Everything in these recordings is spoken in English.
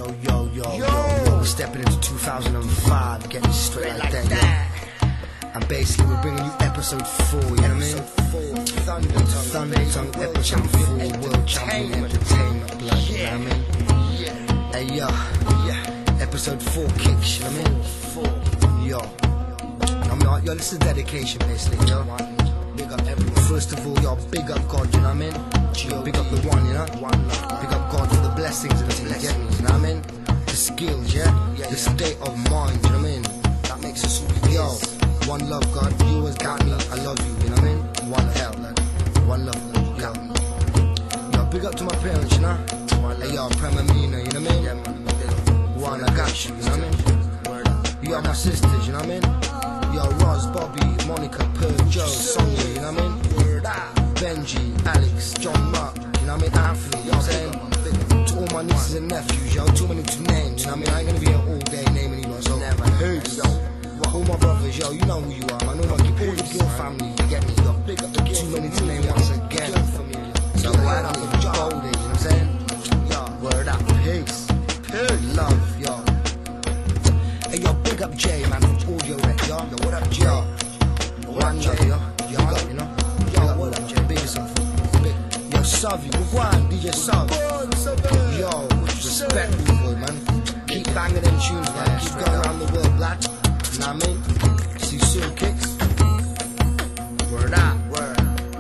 Yo. We're stepping into 2005, getting straight like that. And basically we're bringing you episode 4, you know what I mean? Thunder Tongue episode 4, World Champion Entertainment, blood, you know what I mean? Hey yo, episode 4 kicks, you know what I mean? Yo, this is dedication basically, yo. Big up everyone. First of all, yo, big up God, you know what I mean? Yo, big up the one, you know? Big up God for the blessings and the blessings, you know what I mean? The skills, the state of mind, you know what I mean? That makes us who we are. One love, God, you always got me, I love you, you know what I mean? One hell, one love, yo. Yo, big up to my parents, you know? Hey, yo, Premamina, you know what I mean? One, I got you, you know what I mean? You are my sisters, you know what I mean? Yo, Roz, Bobby, Monica, Pearl, Joe, Sonia, you know what I mean? Benji, Alex, John, Mark, you know what I mean? Anthony, you know what I'm saying? To all my nieces and nephews, yo, too many to name, you know what I mean? I ain't gonna be here all day naming anyone, so peace, yo. All my brothers, yo, you know who you are, man. All the Gill family, you get me, yo. Big up the Gill. Too many to name once again. So word up the gold age, you know what I'm saying? Yo, word up, peace, love, yo. Hey, yo, big up Jay, man, from Audio Rec, yo. Yo, what up, Jay? One love, yo. Big up, you know? Yo, what up, Jay? Big as up. Yo, Savvy, Wagwan, DJ Sav. Yo, respect you, boy, man. Keep banging them tunes, man. Keep going around the world, black. Know what I mean? See you soon, kicks. Word up, word.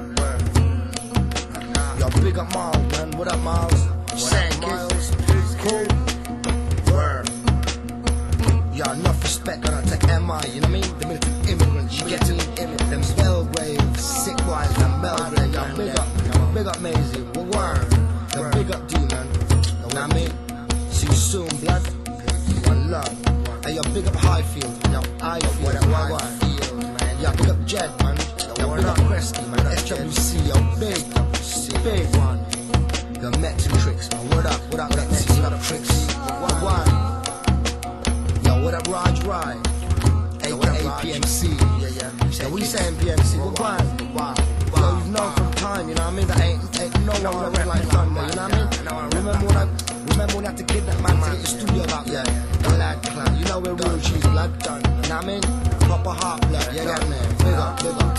Yo, big up Miles, man. What up, Miles? Saying Miles, cool. Word. Yo, enough respect, gonna take MI, you know what I mean? The militant immigrants, you get to them Belgrave, sick wise, and Belgrave. Yo, big up Maisie, word. Yo, big up D, man. You know what I mean? See you soon, blood. One love. Hey, yo, big up Highfield, yo, Highfield, man. Yo, big up Jed, man. Yo, big up Kresky, man. FWC, yo, big one. Yo, Mets and Tricks, man. What up, Mets? What up, Tricks? One. Yo, what up, Raj Rai? AKA PMC. Yo, we saying PMC, one. Yo, you've known from time, you know what I mean? That ain't no one running like thunder, you know what I mean? Remember when I had to kidnap man to get your studio out there? Lad clan, you know we're real cheese, blood done. You know what I mean? Proper heart blood, you get me? Big up.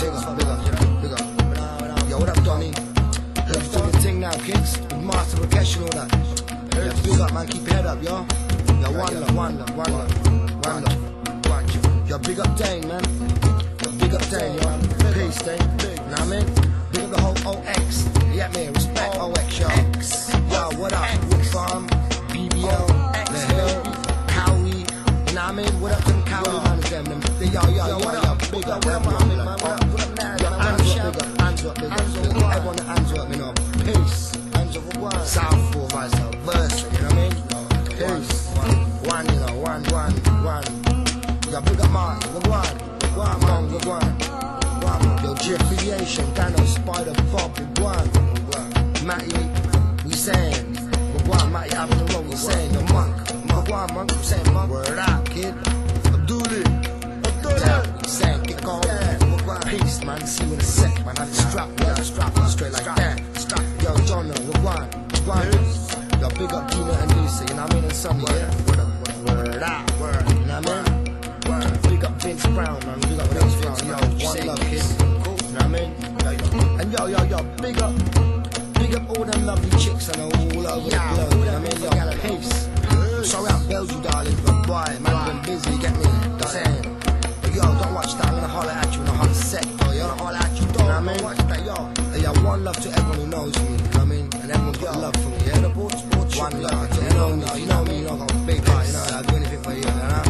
Yo, what up, Donnie? You're doing the thing now, kids. With Master Rakesh and all that. Yeah, big up, man. Keep your head up, yo. Yo, one love. Yo, big up Dane, man. Yo, big up Dane, yo. Peace, Dane. You know what I mean? Big up the whole OX. You get me? Respect OX, yo. Yo, what up? Wood Farm, BBL, The Hill, Cowie. You know what I mean? What up to them Cowie man, them? Yo, what up? Big up, what up, man? What up, man? Hands up, big up. Everyone that hands up, you know. Peace. Southpaw, vice versa, you know what I mean? Peace. One, you know, one. Yo, big up Mark, one. Yo, G Affiliation, Dano, Spider, Bob, one. Matty, we saying, Matty out on the road, we saying, yo, monk, we saying, monk. Word up, kid. Abdullah. We saying, kick on. Peace, man. See you in a sec, man. I strap straight like that. Yo, John, one. Yo, big up Gina and Lisa, you know what I mean? And Sunny, yeah? Word up. You know what I mean? Big up Vince Brown, man. Big up Vince Brown. Yo, one love, kid. You know what I mean? And yo, big up all them lovely chicks and all over the globe. You know what I mean? Yo, peace. Sorry I failed you, darling, but boy, man, been busy, you get me? I'm saying. Yo, don't watch that. I'm gonna holler at you in a hot sec, yo. Yo, don't holler at you, dog. You know what I mean? Watch that, yo. Hey, yo, one love to everyone who knows me. You know what I mean? And everyone's got love for me, yeah? One love. You know me, you know I'm big heart, you know, I'll do anything for you, you know?